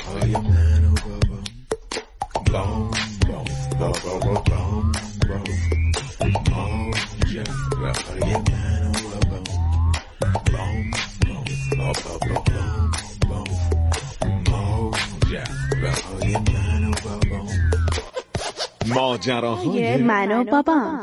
رهای من و بابام بام بام بابا و بام بام موجه رهای من و بابام بام بام بابا و بام بام موجه رهای من و بابام ماجراهای من و بابام.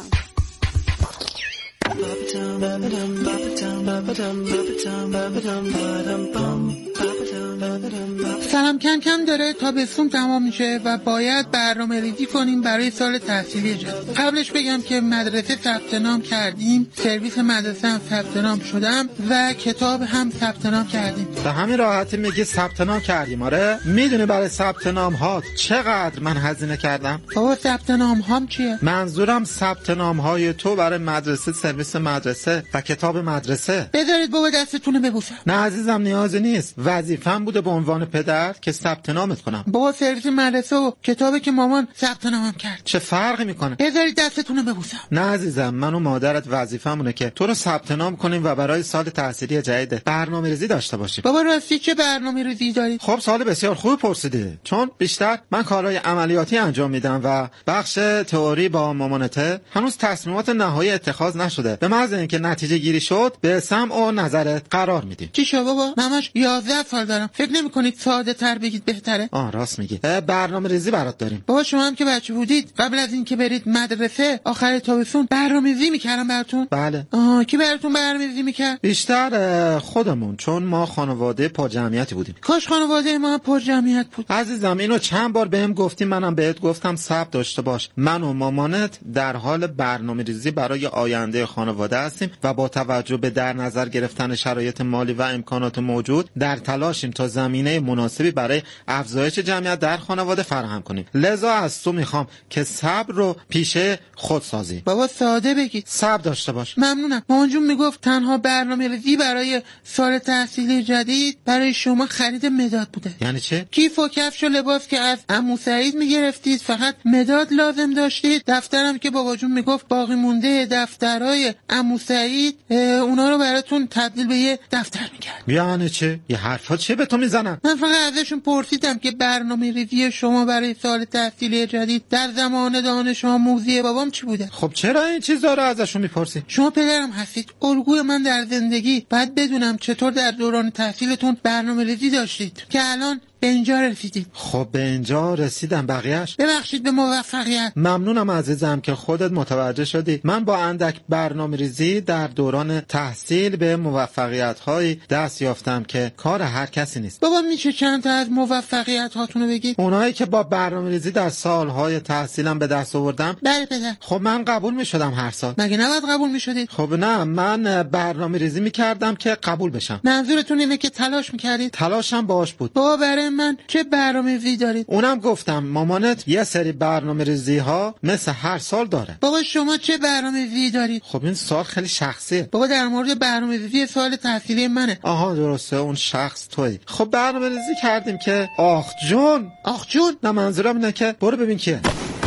سلام. کم کم داره تابستون تمام میشه و باید برنامه ریزی کنیم برای سال تحصیلی جدید. قبلش بگم که مدرسه ثبت نام کردیم، سرویس مدرسه هم ثبت نام شدم و کتاب هم ثبت نام کردیم. به همین راحتی میگی ثبت نام کردیم؟ آره. میدونی برای ثبت نام ها چقدر من هزینه کردم؟ بابا ثبت نام هام چیه؟ منظورم ثبت نام های تو برای مدرسه، سرویس مدرسه و کتاب مدرسه. بذارید بابا دستتونه ببوسم. نه عزیزم نیازی نیست. وظیفه‌م بوده به عنوان پدر که ثبت نامت کنم. بابا سرویس مدرسه و کتابی که مامان ثبت نامم کرد چه فرقی میکنه؟ بذارید دستتونه ببوسم. نه عزیزم، من و مادرت وظیفه‌مونه که تو رو ثبت نام کنیم و برای سال تحصیلی جدید برنامه‌ریزی داشته باشیم. بابا راستی چه برنامه‌ریزی دارید؟ خب سوال بسیار خوب پرسیدی، چون بیشتر من کارهای عملیاتی انجام میدم و بخش تئوری با مامانته هنوز تصمیمات نهایی اتخاذ نشده. به محض اینکه نتیجه گیری شد به سمع و نظرت قرار میدیم. چی شو بابا؟ منش 11 سال دارم. فکر نمی‌کنید ساده تر بگید بهتره؟ راست میگی. برنامه‌ریزی برات داریم. بابا شما هم که بچه بودید قبل از اینکه برید مدرسه آخر تابستون برنامه‌ریزی می‌کردن براتون؟ بله. کی براتون برنامه‌ریزی می‌کرد؟ بیشتر خودمون، چون ما خانواده پر جمعیتی بودیم. کاش خانواده ما هم پر جمعیت بود. عزیزم اینو چند بار بهم گفتی، منم بهت گفتم ثبت داشته باش. من و مامانت در حال برنامه‌ریزی برای آینده خانواده هستیم و با توجه به در نظر گرفتن شرایط مالی و امکانات موجود در تلاشیم تا زمینه مناسبی برای افزایش جمعیت در خانواده فراهم کنیم. لذا از تو میخوام که صبر رو پیشه خود سازی. بابا ساده بگید. صبر داشته باش. ممنونم. مامان جون میگفت تنها برنامه‌ریزی برای سال تحصیلی جدید برای شما خرید مداد بوده. یعنی چه؟ کیف و کفش و لباس که از عمو سعید میگرفتید، فقط مداد لازم داشتید. دفترم که بابا جون میگفت باقی مونده دفترای عمو سعید اونا رو براتون تبدیل به یه دفتر میکرد. یعنی چه؟ یه حرفا چه به تو میزنن؟ من فقط ازشون پرسیدم که برنامه‌ریزی شما برای سال تحصیلی جدید در زمان دانش آموزی بابام چی بوده. خب چرا این چیزا رو ازشون میپرسی؟ شما پدرم هستید، الگوی من در زندگی. باید بدونم چطور در دوران تحصیلتون برنامه‌ریزی داشتید که الان به اینجا رسیدید. خب به اینجا رسیدم، بقیه‌اش ببخشید به موفقیت. ممنونم عزیزم که خودت متوجه شدی. من با اندک برنامه‌ریزی در دوران تحصیل به موفقیت‌های دست یافتم که کار هر کسی نیست. بابا میشه چند تا از موفقیت هاتونو بگید؟ اونایی که با برنامه‌ریزی در سالهای تحصیلم به دست آوردم. بله پدر. خب من قبول می‌شدم هر سال. مگه نباید قبول می‌شدید؟ خب نه، من برنامه‌ریزی می‌کردم که قبول بشم. منظورتون اینه که تلاش می‌کردید؟ تلاشم باش بود. بابا برای من چه برنامه‌ریزی دارید؟ اونم گفتم مامانت یه سری برنامه‌ریزی‌ها مثل هر سال داره. بابا شما چه برنامه‌ریزی دارید؟ خب این سوال خیلی شخصیه. بابا در مورد برنامه‌ریزی سال تحصیلی منه. آها درسته، اون شخص تویی. خب برنامه‌ریزی کردیم که آخ جون. نه منظورم اینه که برو ببین کیه.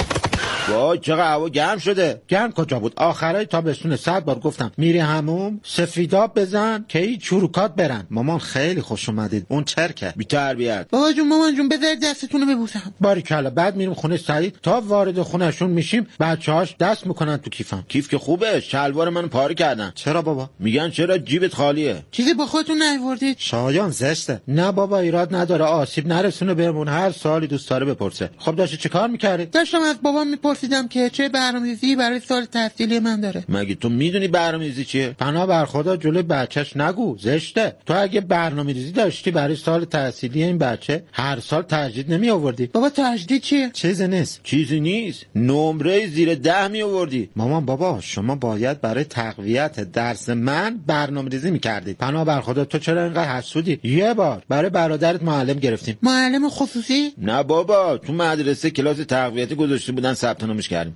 وای چقدر هوا گرم شده. گرم کجا بود؟ آخرای تابستون 100 بار گفتم میری هموم، سفیداب بزن که این چروکات برن. مامان خیلی خوش اومدید. اون چرکه بی تربیت. بابا جون مامان جون بذارید دستتون رو ببوسم. باریکلا. بعد میریم خونه سعید، تا وارد خونهشون میشیم بچه‌هاش دست میکنن تو کیفم. کیف که خوبه، شلوار منو پاره کردن. چرا بابا؟ میگن چرا جیبت خالیه. چیزی با خودتون نیاوردید؟ شایان زشته. نه بابا ایراد نداره، آسیب نرسونه بهمون. هر سالی دوست داره بپرسه. خب داشتی چه کار می‌کردی؟ داشتم از بابام میپرسیدم که چه برنامه‌ریزی برای سال تحصیلی من داره. مگه تو میدونی برنامه‌ریزی چیه؟ پناه بر خدا جلوی بچهش نگو، زشته. تو اگه برنامه‌ریزی داشتی برای سال تحصیلی این بچه هر سال تجدید نمی آوردی. بابا تجدید چیه؟ چیزی نیست. نمره زیر 10 می آوردی. مامان بابا شما باید برای تقویت درس من برنامه‌ریزی می‌کردید. پناه بر خدا تو چرا اینقدر حسودی؟ یه بار برای برادرت معلم گرفتیم. معلم خصوصی؟ نه بابا، تو مدرسه کلاس تقویتی گذاشته بودن ثبت برنامه‌ش کردیم.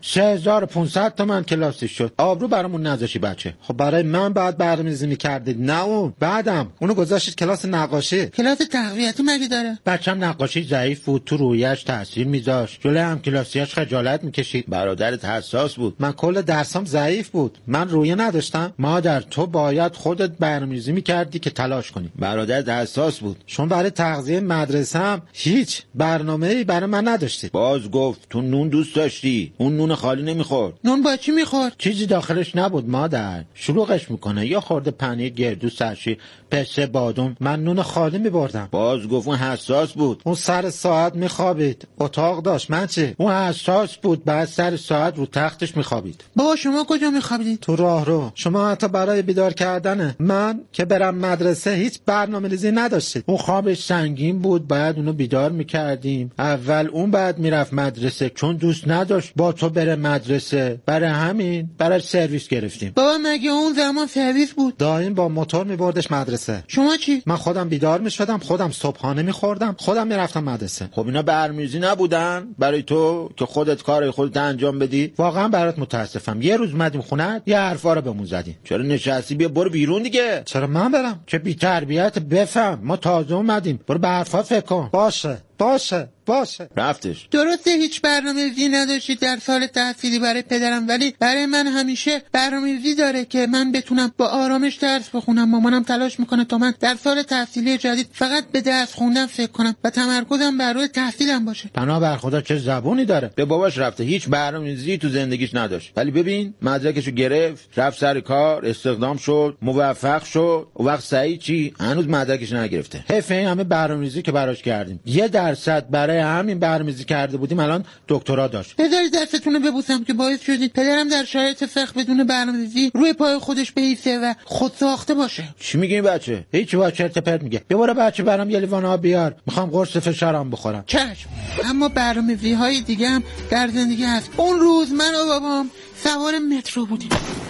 3500 تومن کلاسش شد. آبرو برامون نذاشی بچه. خب برای من بعد برنامه‌ریزی می‌کردید، نه اون. بعدم اونو گذاشتید کلاس نقاشی. کلاس تقویتی مگه داره؟ بچه‌م نقاشی ضعیف بود، تو رویش تاثیر می‌ذاشت. جلوی هم کلاسیاش خجالت می‌کشید. برادرت حساس بود. من کل درسام ضعیف بود. من رویه نداشتم. مادر تو باید خودت برنامه‌ریزی می‌کردی که تلاش کنی. برادرت حساس بود. چون برای تغذیه مدرسه‌ام هیچ برنامه‌ای برای من نداشتید. باز گفت تو نون دوست داشتی، اون نون خالی نمیخورد. نون با چی میخورد؟ چیزی داخلش نبود مادر. شلوغش میکنه، یا خورده پنیر، گردو، سرشی، پسته، بادام. من نون خالی میبردم. باز گفت اون حساس بود. اون سر ساعت میخوابید، اتاق داشت. من چه؟ اون حساس بود، بعد سر ساعت رو تختش میخوابید. بابا شما کجا میخوابیدید؟ تو راهرو. شما حتی برای بیدار کردن من که برم مدرسه هیچ برنامه‌ریزی نداشتید. اون خوابش سنگین بود، باید اونو بیدار میکردیم. اول اون بعد میرفت مدرسه، چون دوست نداشت با تو بره مدرسه. برای همین برای سرویس گرفتیم. بابا مگه اون زمان سرویس بود؟ دایم با موتور میبردش مدرسه. شما چی؟ من خودم بیدار میشدم، خودم صبحانه میخوردم، خودم میرفتم مدرسه. خب اینا برنامه‌ریزی نبودن برای تو که خودت کارای خودت انجام بدی؟ واقعا برات متاسفم. یه روز اومدیم خونه، یه حرفا رو بهمون زدی. چرا نشستی؟ بیا برو بیرون دیگه. چرا من برم؟ چه بی تربیت. بفهم ما تازه اومدیم. برو به حرفا فکر کن. باشه. رفتش. درسته هیچ برنامه‌ریزی نداشتید در سال تحصیلی برای پدرم، ولی برای من همیشه برنامه‌ریزی داره که من بتونم با آرامش درس بخونم. مامانم تلاش میکنه تا من در سال تحصیلی جدید فقط به درس خوندن فکر کنم و تمرکزم بر روی تحصیلم باشه. پناه بر خدا چه زبونی داره. به باباش رفته، هیچ برنامه‌ریزی تو زندگیش نداشت، ولی ببین مدرکشو گرفت، رفت سر کار، استخدام شد، موفق شد. اون وقت سعید چی؟ هنوز مدرکش نگرفته. حیف این همه برنامه‌ریزی که براش کردیم. 1% برای همین برنامه‌ریزی کرده بودیم الان دکترا داشت. بذارید دستتون رو ببوسم که باعث شدید پدرم در شرایط فقر بدون برنامه‌ریزی روی پای خودش بایسته و خود ساخته باشه. چی میگی این بچه؟ هیچ وا چرت پرت میگه. بیا برو بچه برام یه لیوان آب بیار، میخوام قرص فشارم بخورم. چشم. اما برنامه‌ریزی‌های دیگه هم در زندگی هست. اون روز من و بابام سوار مترو بودیم.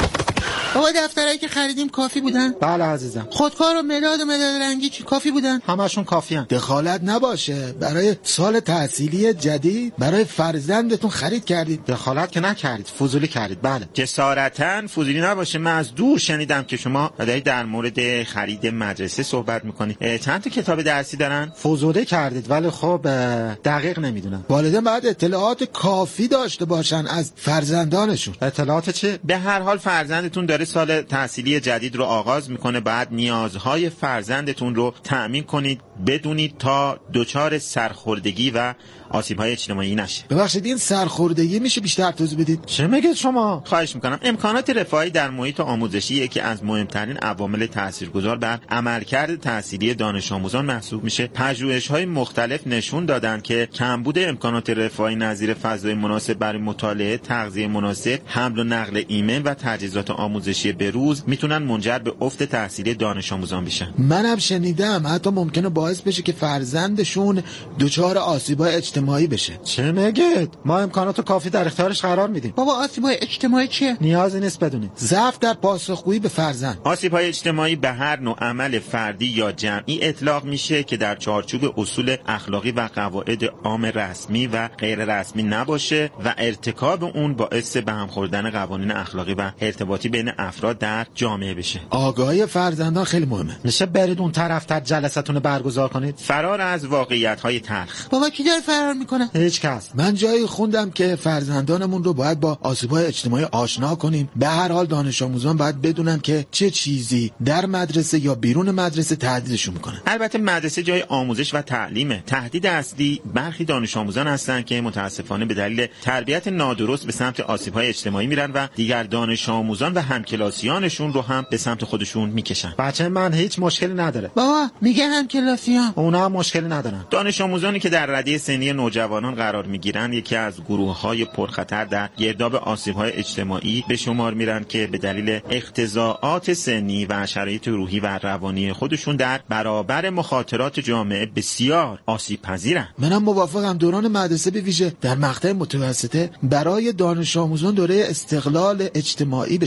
بابا دفترایی که خریدیم کافی بودن؟ بله عزیزم. خودکار و مداد رنگی چی کافی بودن؟ همشون کافیان. دخالت نباشه. برای سال تحصیلی جدید برای فرزندتون خرید کردید. دخالت که نکردید، فضولی کردید. بله. جسارتاً فضولی نباشه. من از دور شنیدم که شما دارید در مورد خرید مدرسه صحبت میکنید. چند تا کتاب درسی دارن؟ فضولی کردید، ولی خب دقیق نمیدونم. والدین باید اطلاعات کافی داشته باشن از فرزندانشون. اطلاعات چی؟ به هر حال فرزندتون داره سال تحصیلی جدید رو آغاز میکنه، بعد نیازهای فرزندتون رو تأمین کنید، بدونید تا دچار سرخوردگی و آسیب‌های اجتماعی نشه. ببخشید این سرخوردگی میشه بیشتر توضیح بدید؟ چه میگید شما؟ خواهش میکنم. امکانات رفاهی در محیط آموزشی یکی از مهمترین عوامل تاثیرگذار بر عملکرد تحصیلی دانش آموزان محسوب میشه. پژوهش‌های مختلف نشون دادن که کمبود امکانات رفاهی نظیر فضای مناسب برای مطالعه، تغذیه مناسب، حمل و نقل ایمن و تجهیزات آموزشی بروز میتونن منجر به افت تحصیلی دانش آموزان بشن. منم شنیدم حتی ممکنه باعث بشه که فرزندشون دچار آسیب‌های اجتماعی بشه. چه میگید؟ ما امکانات کافی در اختیارش قرار میدیم. بابا آسیب‌های اجتماعی چیه؟ نیازی نیست بدونید. ضعف در پاسخگویی به فرزند. آسیب‌های اجتماعی به هر نوع عمل فردی یا جمعی اطلاق میشه که در چارچوب اصول اخلاقی و قواعد عام رسمی و غیر رسمی نباشه و ارتکاب اون باعث به هم خوردن قوانین اخلاقی و ارتباطی بین افراد در جامعه بشه. آگاهی فرزندان خیلی مهمه. میشه برید اون طرفتر جلساتون رو برگزار کنید؟ فرار از واقعیت‌های تلخ. بابا کی داره فرار میکنه؟ هیچ کس. من جایی خوندم که فرزندانمون رو باید با آسیب‌های اجتماعی آشنا کنیم. به هر حال دانش آموزان باید بدونن که چه چیزی در مدرسه یا بیرون مدرسه تهدیدشون میکنه. البته مدرسه جای آموزش و تعلیمه. تهدید اصلی برخی دانش آموزان هستن که متاسفانه به دلیل تربیت نادرست به سمت آسیب‌های اجتماعی میرن و دیگر دانش آموزان و همکلاسیانشون رو هم به سمت خودشون میکشن. بچه من هیچ مشکلی نداره. بابا میگه همکلاسیان. اونا هم مشکلی ندارن. دانش آموزانی که در رده سنی نوجوانان قرار میگیرن یکی از گروه‌های پرخطر در گرداب آسیب‌های اجتماعی به شمار میرن که به دلیل اختزاعات سنی و شرایط روحی و روانی خودشون در برابر مخاطرات جامعه بسیار آسیب‌پذیرن. منم موافقم. دوران مدرسه به ویژه در مقطع متوسطه برای دانش آموزان دوره استقلال اجتماعی به شمار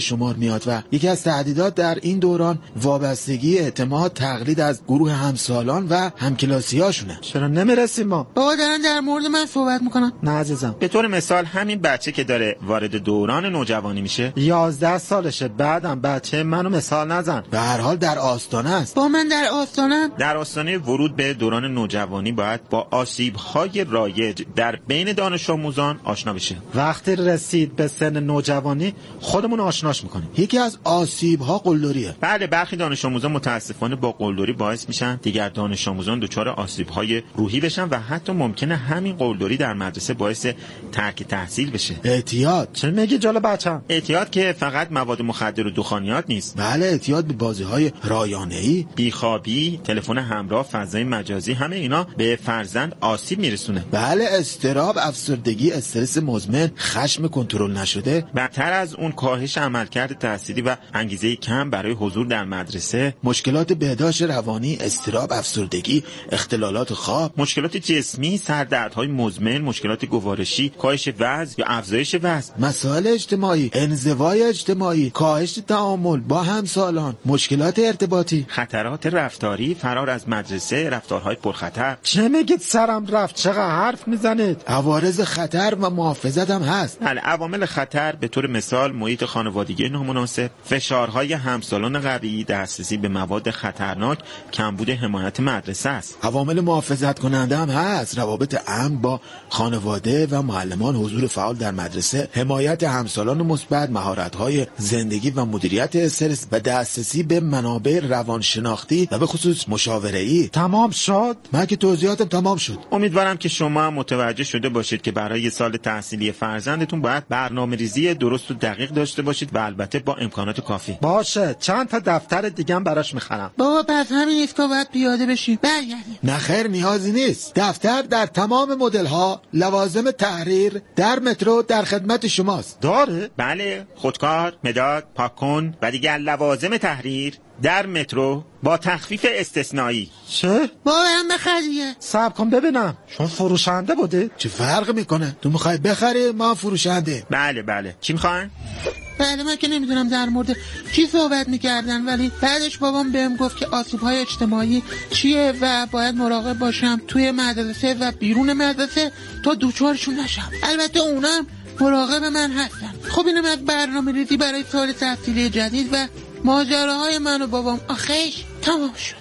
میاد و یکی از تهدیدات در این دوران وابستگی، اعتماد، تقلید از گروه همسالان و همکلاسیاشونه. چرا نمیرسیم ما؟ بابا دارن در مورد من صحبت میکنن. نه عزیزم. به طور مثال همین بچه که داره وارد دوران نوجوانی میشه 11 سالشه، بعدم بچه منو مثال نزن. به هر حال در آستانه است. با من در آستانم. در آستانه ورود به دوران نوجوانی باید با آسیب‌های رایج در بین دانش آموزان آشنا بشه. وقتی رسید به سن نوجوانی خودمون آشناش میکنیم. یکی از آسیب‌ها قلدریه. بله، برخی دانش آموزان متاسفانه با قلدری باعث میشن دیگر دانش آموزان دچار آسیب‌های روحی بشن و حتی ممکنه همین قلدری در مدرسه باعث ترک تحصیل بشه. اعتیاد. چه میگی جلو بچه‌م؟ اعتیاد که فقط مواد مخدر و دخانیات نیست. بله، اعتیاد به بازی‌های رایانه‌ای، بیخوابی، تلفن همراه، فضای مجازی، همه اینا به فرزند آسیب میرسونه. بله، اضطراب، افسردگی، استرس مزمن، خشم کنترل نشده. بدتر از اون کاهش عملکرد تحصیلی و انگیزه کم برای حضور در مدرسه، مشکلات بهداشت روانی، اضطراب، افسردگی، اختلالات خواب، مشکلات جسمی، سردردهای مزمن، مشکلات گوارشی، کاهش وزن یا افزایش وزن، مسائل اجتماعی، انزوای اجتماعی، کاهش تعامل با همسالان، مشکلات ارتباطی، خطرات رفتاری، فرار از مدرسه، رفتارهای پرخطر. چه میگید سرم رفت؟ چقدر حرف میزنید؟ عوارض خطر و محافظت هم هست. بله، عوامل خطر به طور مثال محیط خانوادگی نامناسب، فشارهای همسالان قوی، دسترسی به مواد خطرناک، کمبود حمایت مدرسه است. عوامل محافظت کننده هم هست: روابط امن با خانواده و معلمان، حضور فعال در مدرسه، حمایت همسالان مثبت، مهارت‌های زندگی و مدیریت استرس و دسترسی به منابع روانشناختی و به خصوص مشاوره‌ای. تمام شد؟ من که توضیحاتم تمام شد. امیدوارم که شما هم متوجه شده باشید که برای سال تحصیلی فرزندتون باید برنامه‌ریزی درست و دقیق داشته باشید و البته با امکانات کافی. باشه، چند تا دفتر دیگه هم براش میخرم. بابا پس همین ایستا باید پیاده بشیم. برگردیم. نه خیر، نیازی نیست. دفتر در تمام مدل‌ها، لوازم تحریر در مترو در خدمت شماست. داره؟ بله، خودکار، مداد، پاکن و دیگر لوازم تحریر در مترو با تخفیف استثنایی. چه؟ بابا هم بخریه. صبر کن ببینم. شما فروشنده بوده؟ چه فرق میکنه؟ تو میخوای بخری، ما فروشنده. بله، چی میخواین؟ بله، من که نمیدونم در مورد چی صحبت میکردن، ولی بعدش بابام بهم گفت که آسیب‌های اجتماعی چیه و باید مراقب باشم توی مدرسه و بیرون مدرسه تا دوچارشون نشم. البته اونم مراقب من هستن. خب اینم از برنامه‌ریزی برای سال تحصیلی جدید و ماجراهای من و بابام. آخیش تمام شد.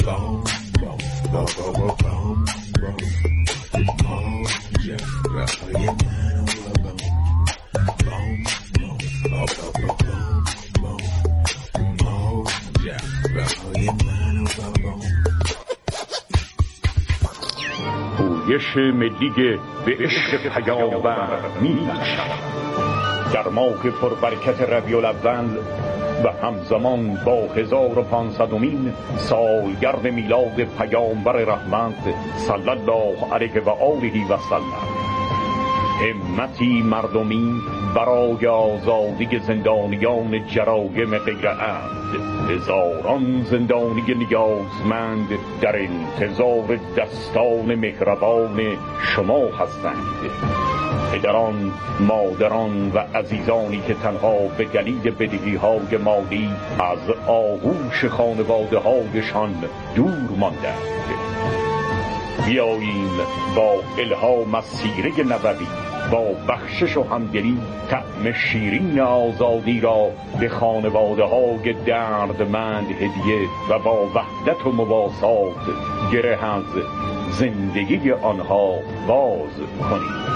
پویش ملی به عشق پیامبر می‌بخشد. در ماه پربرکت ربیع الاول و همزمان با 1500مین سالگرد میلاد پیامبر رحمت صلی الله علیه و آله و سلم، همتی مردمی برای آزادی زندانیان جرایم غیر عمد، هزاران زندانی نیازمند در انتظار دستان مهربان شما هستند. پدران، مادران و عزیزانی که تنها به دلیل بدهی‌های مالی از آغوش خانواده‌هایشان دور ماندند، بیاییم با الهام از سیره نبوی، با بخشش و همدلی طعم شیرین آزادی را به خانواده‌های دردمند هدیه و با وحدت و مواسات گره از زندگی آنها باز کنیم.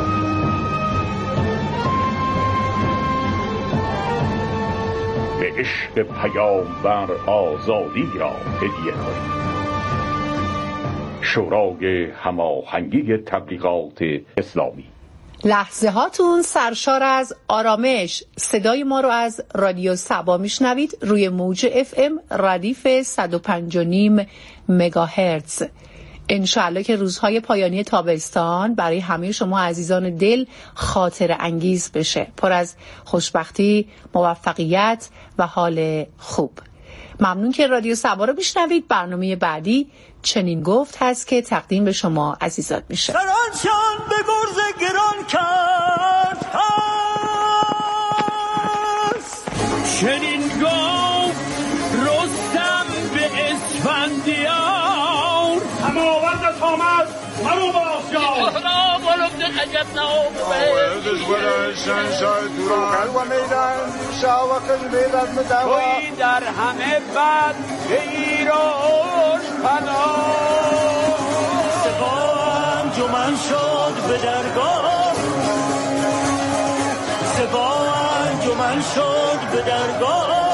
به عشق پیامبر آزادی را هدیه کنیم. شورای هماهنگی تبلیغات اسلامی. لحظه هاتون سرشار از آرامش. صدای ما رو از رادیو سبا میشنوید روی موج FM ردیف 105.5 مگاهرتز. انشاءالله که روزهای پایانی تابستان برای همه شما عزیزان دل خاطر انگیز بشه، پر از خوشبختی، موفقیت و حال خوب. ممنون که رادیو سبا رو میشنوید. برنامه بعدی چنین گفت هست که تقدیم به شما عزیزان میشه. سرانشان به گرز گران کرد هست، توی در همه بد به ایراش پناه سپاه انجمن شد به درگاه سپاه انجمن شد به درگاه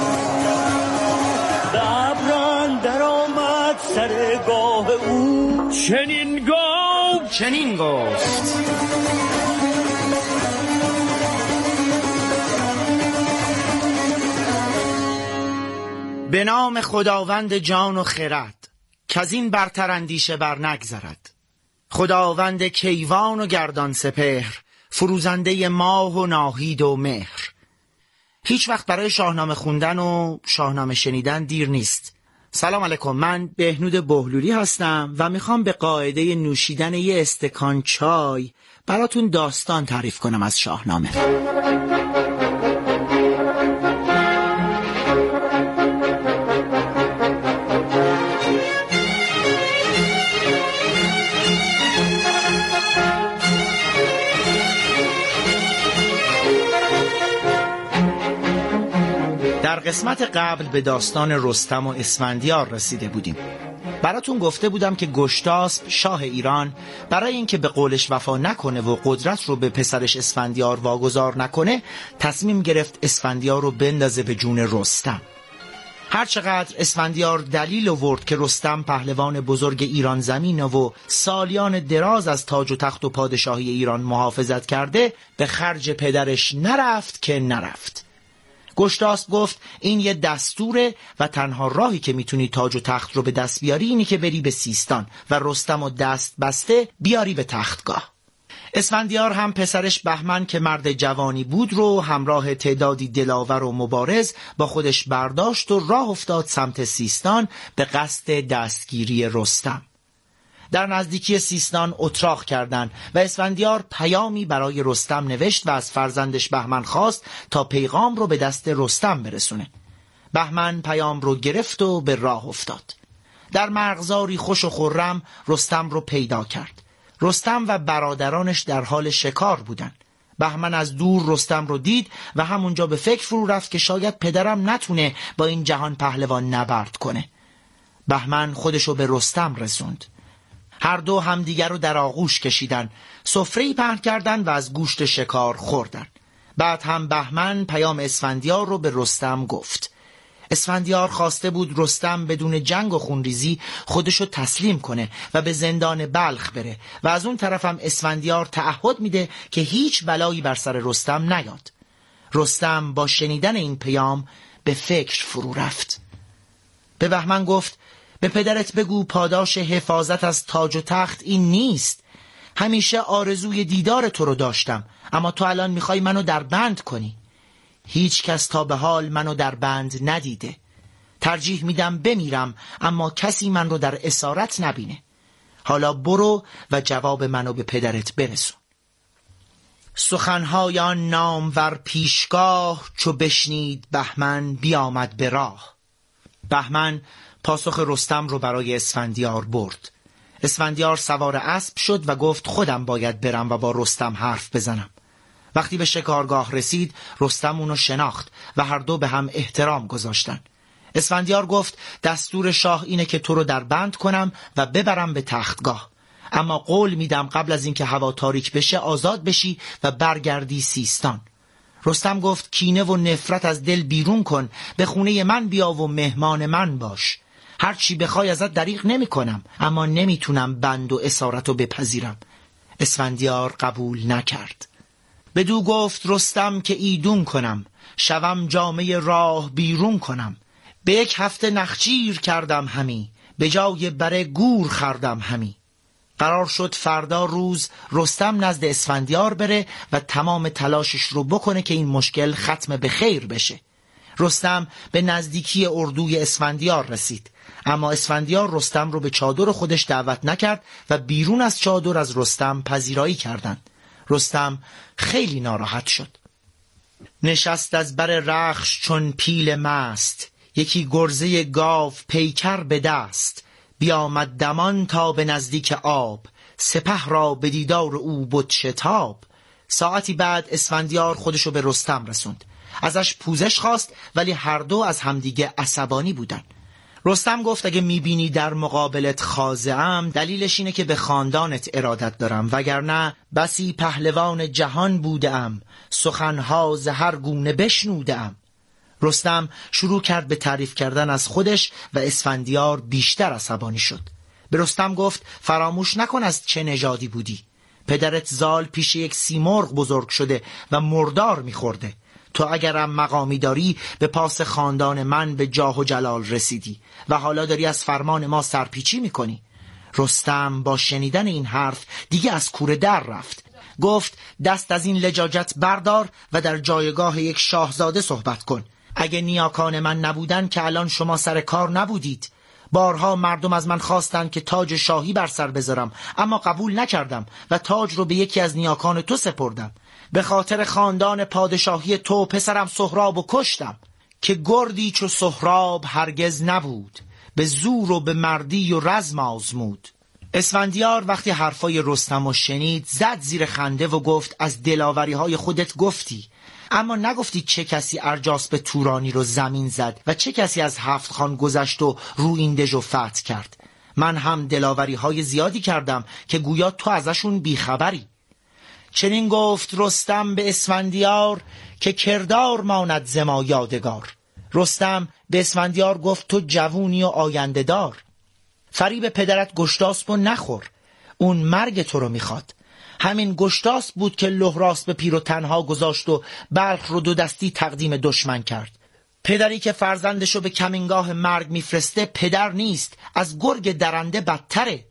به ابران در آمد سرگاه او چنین گفت به نام خداوند جان و خرد کز این برتر اندیشه بر نگذرد. خداوند کیوان و گردان سپهر، فروزنده ماه و ناهید و مهر. هیچ وقت برای شاهنامه خوندن و شاهنامه شنیدن دیر نیست. سلام علیکم، من بهنود بهلولی هستم و میخوام به قاعده نوشیدن یه استکان چای براتون داستان تعریف کنم از شاهنامه. در قسمت قبل به داستان رستم و اسفندیار رسیده بودیم. براتون گفته بودم که گشتاسپ شاه ایران برای اینکه به قولش وفا نکنه و قدرت رو به پسرش اسفندیار واگذار نکنه تصمیم گرفت اسفندیار رو بندازه به جون رستم. هرچقدر اسفندیار دلیل آورد که رستم پهلوان بزرگ ایران زمین و سالیان دراز از تاج و تخت و پادشاهی ایران محافظت کرده، به خرج پدرش نرفت که نرفت. گشتاسپ گفت این یه دستوره و تنها راهی که میتونی تاج و تخت رو به دست بیاری اینی که بری به سیستان و رستم و دست بسته بیاری به تختگاه. اسفندیار هم پسرش بهمن که مرد جوانی بود رو همراه تعدادی دلاور و مبارز با خودش برداشت و راه افتاد سمت سیستان به قصد دستگیری رستم. در نزدیکی سیستان اتراق کردند و اسفندیار پیامی برای رستم نوشت و از فرزندش بهمن خواست تا پیغام رو به دست رستم برسونه. بهمن پیام رو گرفت و به راه افتاد. در مرغزاری خوش و خرم رستم رو پیدا کرد. رستم و برادرانش در حال شکار بودن. بهمن از دور رستم رو دید و همونجا به فکر فرو رفت که شاید پدرم نتونه با این جهان پهلوان نبرد کنه. بهمن خودشو به رستم رسوند. هر دو همدیگر رو در آغوش کشیدن، سفره‌ای پهن کردن و از گوشت شکار خوردن. بعد هم بهمن پیام اسفندیار رو به رستم گفت. اسفندیار خواسته بود رستم بدون جنگ و خونریزی خودشو تسلیم کنه و به زندان بلخ بره و از اون طرف هم اسفندیار تعهد میده که هیچ بلایی بر سر رستم نیاد. رستم با شنیدن این پیام به فکر فرو رفت. به بهمن گفت به پدرت بگو پاداش حفاظت از تاج و تخت این نیست. همیشه آرزوی دیدار تو رو داشتم، اما تو الان میخوای منو در بند کنی. هیچ کس تا به حال منو در بند ندیده. ترجیح میدم بمیرم اما کسی من رو در اسارت نبینه. حالا برو و جواب منو به پدرت برسون. سخنهای آن نامور پیشگاه چو بشنید بهمن بیامد به راه. بهمن پاسخ رستم رو برای اسفندیار برد. اسفندیار سوار اسب شد و گفت خودم باید برم و با رستم حرف بزنم. وقتی به شکارگاه رسید رستم اونو شناخت و هر دو به هم احترام گذاشتن. اسفندیار گفت دستور شاه اینه که تو رو در بند کنم و ببرم به تختگاه، اما قول میدم قبل از اینکه هوا تاریک بشه آزاد بشی و برگردی سیستان. رستم گفت کینه و نفرت از دل بیرون کن، به خونه من بیا و مهمان من باش. هر چی بخوای ازت دریغ نمی کنم، اما نمیتونم بند و اسارتو بپذیرم. اسفندیار قبول نکرد. بدو گفت رستم که ایدون کنم، شوم جامه راه بیرون کنم. به 1 هفته نخچیر کردم همی، به جای بره گور خردم همی. قرار شد فردا روز رستم نزد اسفندیار بره و تمام تلاشش رو بکنه که این مشکل ختم به خیر بشه. رستم به نزدیکی اردوی اسفندیار رسید، اما اسفندیار رستم رو به چادر خودش دعوت نکرد و بیرون از چادر از رستم پذیرایی کردند. رستم خیلی ناراحت شد. نشست از بر رخش چون پیل مست، یکی گرزه گاو پیکر به دست. بیامد دمان تا به نزدیک آب، سپه را به دیدار او بد شتاب. ساعتی بعد اسفندیار خودشو به رستم رسوند. ازش پوزش خواست ولی هر دو از همدیگه عصبانی بودن. رستم گفت اگه میبینی در مقابلت خاضعم دلیلش اینه که به خاندانت ارادت دارم، وگرنه بسی پهلوان جهان بودم، سخنها ز هر گونه بشنودم. رستم شروع کرد به تعریف کردن از خودش و اسفندیار بیشتر عصبانی شد. به رستم گفت فراموش نکن از چه نژادی بودی. پدرت زال پیش یک سیمرغ بزرگ شده و مردار میخورده. تو اگرم مقامی داری به پاس خاندان من به جاه و جلال رسیدی و حالا داری از فرمان ما سرپیچی میکنی. رستم با شنیدن این حرف دیگه از کوره در رفت. گفت دست از این لجاجت بردار و در جایگاه یک شاهزاده صحبت کن. اگه نیاکان من نبودن که الان شما سر کار نبودید. بارها مردم از من خواستن که تاج شاهی بر سر بذارم، اما قبول نکردم و تاج رو به یکی از نیاکان تو سپردم. به خاطر خاندان پادشاهی تو پسرم سهراب کشتم که گردی چو سهراب هرگز نبود، به زور و به مردی و رزم آزمود. اسفندیار وقتی حرفای رستم رو شنید زد زیر خنده و گفت از دلاوری های خودت گفتی، اما نگفتی چه کسی ارجاسپ تورانی رو زمین زد و چه کسی از 7 خان گذشت و رویندژ رو فتح کرد. من هم دلاوری های زیادی کردم که گویا تو ازشون بیخبری. چنین گفت رستم به اسفندیار که کردار ماند ز ما یادگار. رستم به اسفندیار گفت تو جوونی و آینده دار. فریب پدرت گشتاسپ نخور، اون مرگ تو رو میخواد. همین گشتاسپ بود که لهراسپ پیر و تنها گذاشت و بلخ رو 2 دستی تقدیم دشمن کرد. پدری که فرزندشو به کمینگاه مرگ میفرسته پدر نیست، از گرگ درنده بدتره.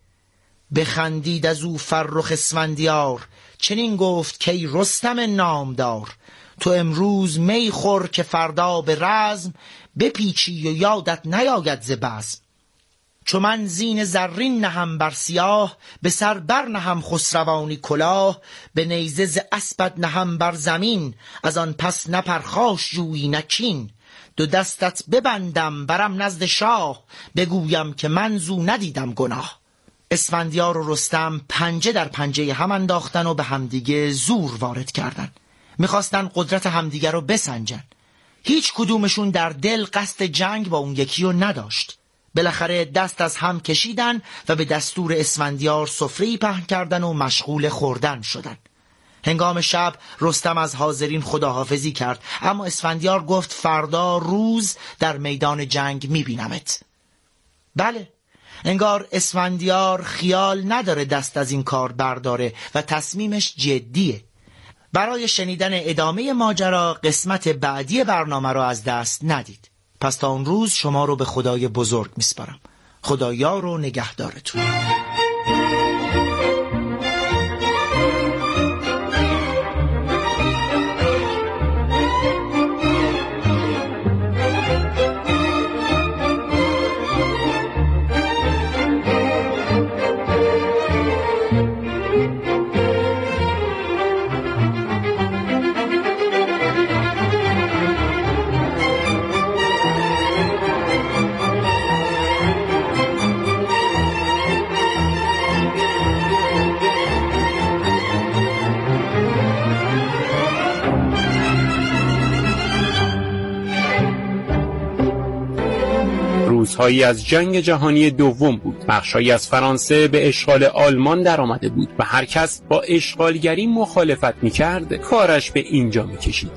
بخندید از او فرخ اسفندیار، چنین گفت که ای رستم نامدار. تو امروز می خور که فردا به رزم، بپیچی و یادت نیاید ز بزم. چو من زین زرین نهم بر سیاه، به سر بر نهم خسروانی کلاه. به نیزه ز اسپت نهم بر زمین، از آن پس نه پرخاش جویی نه کین. 2 دستت ببندم برم نزد شاه، بگویم که من زو ندیدم گناه. اسفندیار و رستم پنجه در پنجه هم انداختن و به همدیگه زور وارد کردن. میخواستن قدرت همدیگه رو بسنجن. هیچ کدومشون در دل قصد جنگ با اون یکی رو نداشت. بالاخره دست از هم کشیدن و به دستور اسفندیار سفره‌ای پهن کردن و مشغول خوردن شدن. هنگام شب رستم از حاضرین خداحافظی کرد، اما اسفندیار گفت فردا روز در میدان جنگ میبینمت. بله، انگار اسفندیار خیال نداره دست از این کار برداره و تصمیمش جدیه. برای شنیدن ادامه ماجرا قسمت بعدی برنامه رو از دست ندید. پس تا اون روز شما رو به خدای بزرگ میسپارم. خدا یار و نگهدارتون. روزهایی از جنگ جهانی دوم بود. بخشایی از فرانسه به اشغال آلمان در آمده بود و هر کس با اشغالگری مخالفت می‌کرد کارش به اینجا می‌کشید.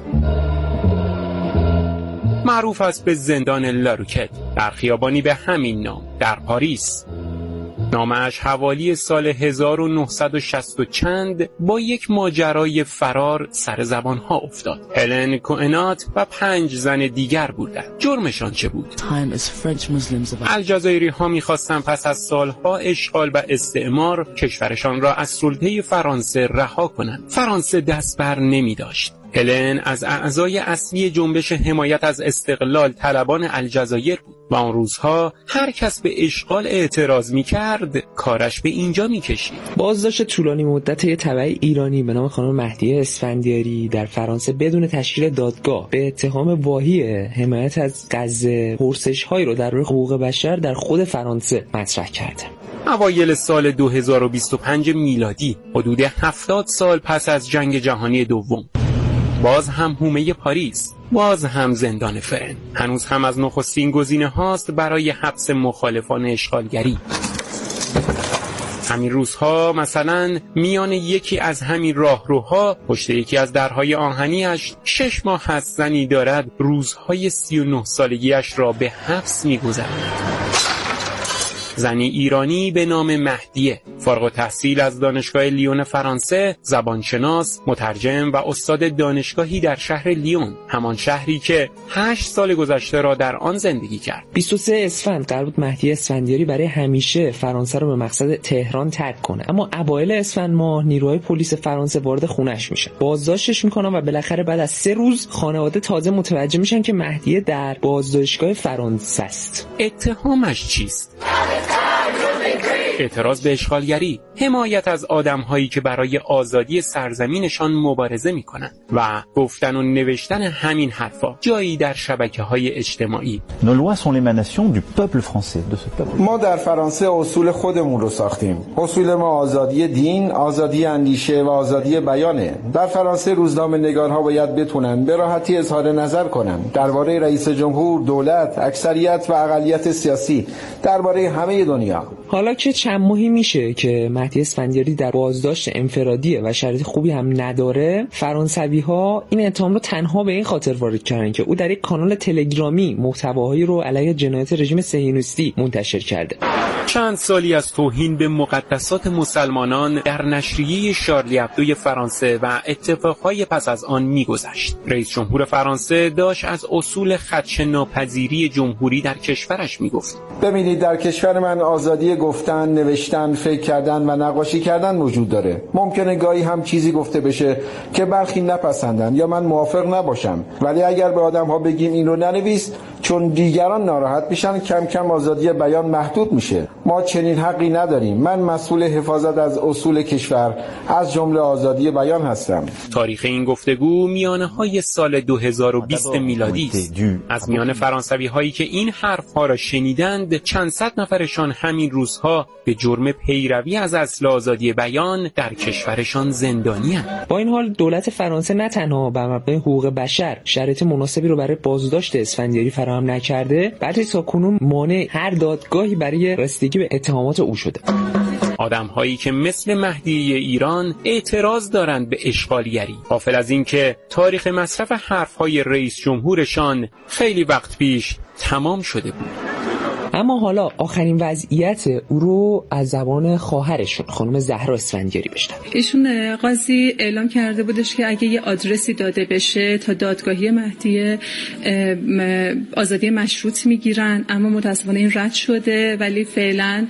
معروف است به زندان لاروکت در خیابانی به همین نام در پاریس. نامش حوالی سال 1960 و چند با یک ماجرای فرار سر زبانها افتاد. هلن کوئنات و 5 زن دیگر بودند. جرمشان چه بود؟ الجزایری ها می‌خواستند پس از سالها اشغال و استعمار کشورشان را از سلطه فرانسه رها کنند. فرانسه دست بر نمی داشت. هلن از اعضای اصلی جنبش حمایت از استقلال طلبان الجزایر بود و آن روزها هر کس به اشغال اعتراض می‌کرد کارش به اینجا می‌کشید. بازداشت طولانی مدت یک تبع ایرانی به نام خانم مهدیه اسفندیاری در فرانسه بدون تشکیل دادگاه به اتهام واهی حمایت از غزه پرسش‌هایی رو در مورد حقوق بشر در خود فرانسه مطرح کرده. اوایل سال 2025 میلادی، حدود 70 سال پس از جنگ جهانی دوم. باز هم حومه پاریس، باز هم زندان فرن، هنوز هم از نخستین گزینه هاست برای حبس مخالفان اشغالگری. همین روزها مثلا میان یکی از همین راهروها پشت یکی از درهای آهنیش 6 ماه هست زنی دارد روزهای 39 سالگیش را به حبس می‌گذراند. زنی ایرانی به نام مهدیه، فارغ التحصیل از دانشگاه لیون فرانسه، زبانشناس، مترجم و استاد دانشگاهی در شهر لیون، همان شهری که 8 سال گذشته را در آن زندگی کرد. 23 اسفند قرار بود مهدی اسفندیاری برای همیشه فرانسه را به مقصد تهران ترک کنه، اما اوایل اسفند ماه نیروهای پلیس فرانسه وارد خونش میشن، بازداشتش میکنن و بالاخره بعد از 3 روز خانواده تازه متوجه میشن که مهدی در بازداشتگاه فرانسه است. اتهامش چیست؟ اعتراض به اشغالگری، حمایت از آدم‌هایی که برای آزادی سرزمینشان مبارزه می‌کنند و گفتن و نوشتن همین حرفا جایی در شبکه‌های اجتماعی. ما در فرانسه اصول خودمون رو ساختیم. اصول ما آزادی دین، آزادی اندیشه و آزادی بیانه. در فرانسه روزنامه‌نگارها باید بتونن به راحتی اظهار نظر کنن درباره رئیس جمهور، دولت، اکثریت و اقلیت سیاسی، درباره همه دنیا. حالا که چند ماهی میشه که مهدی اسفندیاری در بازداشت انفرادیه و شرایط خوبی هم نداره، فرانسوی‌ها این اتهام رو تنها به این خاطر وارد کردن که او در یک کانال تلگرامی محتواهایی رو علیه جنایات رژیم صهیونیستی منتشر کرده. چند سالی از توهین به مقدسات مسلمانان در نشریه شارلی ابدوی فرانسه و اتفاقهای پس از آن میگذشت. رئیس جمهور فرانسه داشت از اصول خدشه‌ناپذیری جمهوری در کشورش میگفت. ببینید، در کشور من آزادی گفتن، نوشتن، فکر کردن و نقاشی کردن وجود داره. ممکنه گاهی هم چیزی گفته بشه که برخی نپسندن یا من موافق نباشم، ولی اگر به آدم‌ها بگیم این رو ننویس چون دیگران ناراحت میشن، کم کم آزادی بیان محدود میشه. ما چنین حقی نداریم. من مسئول حفاظت از اصول کشور از جمله آزادی بیان هستم. تاریخ این گفتگو میانه‌های سال 2020 میلادی است. از میان فرانسوی‌هایی که این حرف‌ها را شنیدند، چند صد نفرشان همین روزها به جرم پیروی از اصل آزادی بیان در کشورشان زندانی‌اند. با این حال دولت فرانسه نه تنها بر مبنای حقوق بشر شرایط مناسبی رو برای بازداشت اسفندیاری فراهم نکرده، بلکه تاکنون مانع هر دادگاهی برای رسیدگی به اتهامات او شده. آدم‌هایی که مثل مهدی ایران اعتراض دارند به اشغالگری، غافل از این که تاریخ مصرف حرف‌های رئیس جمهورشان خیلی وقت پیش تمام شده بود. اما حالا آخرین وضعیت او رو از زبان خواهرشون خانم زهرا اسفندیاری بشنویم. ایشون قاضی اعلام کرده بودش که اگه یه آدرسی داده بشه تا دادگاهی مهدی آزادی مشروط میگیرن، اما متاسفانه این رد شده، ولی فعلا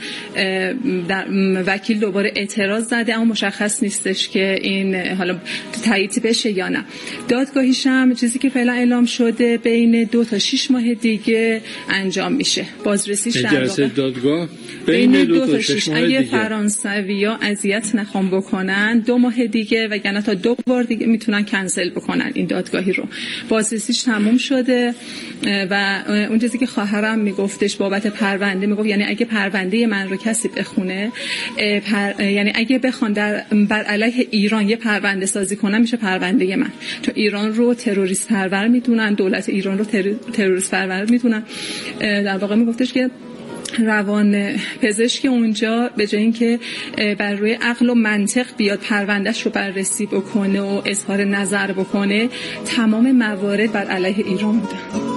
وکیل دوباره اعتراض زده، اما مشخص نیستش که این حالا تایید بشه یا نه. دادگاهیش هم چیزی که فعلا اعلام شده بین 2 تا 6 ماه دیگه انجام میشه. جلسه دادگاه بین 2 تا 6 ماه دیگه. اگه فرانسوی‌ها اذیت نخوام بکنن 2 ماه دیگه، وگرنه تا 2 بار دیگه میتونن کنسل بکنن این دادگاهی رو. بازرسیش تموم شده و اون چیزی که خواهرم میگفتش بابت پرونده، میگفت یعنی اگه پرونده من رو کسی بخونه، یعنی اگه بخوان بر علیه ایران یه پرونده سازی کنن، میشه پرونده من، چون ایران رو تروریست پرور میدونن، دولت ایران رو تروریست پرور میدونن. در واقع میگفتش که روان پزشک اونجا به جای اینکه بر روی عقل و منطق بیاد پروندهش رو بررسی بکنه و اظهار نظر بکنه، تمام موارد بر علیه ایران بوده.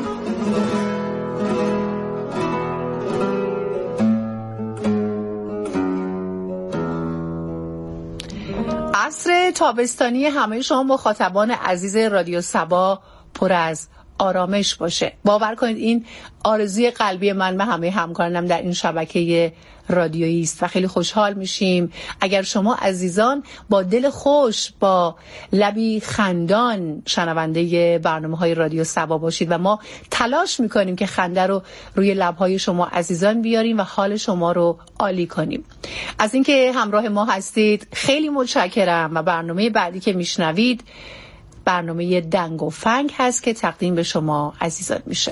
عصر تابستانی همه شما مخاطبان عزیز رادیو صبا پر از آرامش باشه. باور کنید این آرزوی قلبی من به همه همکارانم در این شبکه رادیویی است و خیلی خوشحال میشیم اگر شما عزیزان با دل خوش، با لبی خندان شنونده برنامه‌های رادیو صبا باشید و ما تلاش میکنیم که خنده رو روی لب‌های شما عزیزان بیاریم و حال شما رو عالی کنیم. از اینکه همراه ما هستید خیلی متشکرم و برنامه بعدی که میشنوید برنامه دنگ و فنگ هست که تقدیم به شما عزیزان میشه.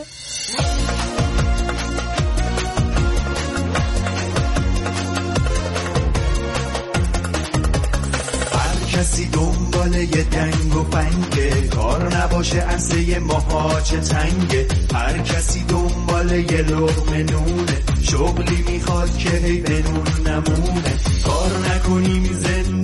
کسی دنبال یه دنگ و فنگه، کار نباشه عرصه ماها چه تنگه. هر کسی دنبال یه لقمه نونه، شغلی میخواد که هی به نون نمونه. کار نکنیم زندگی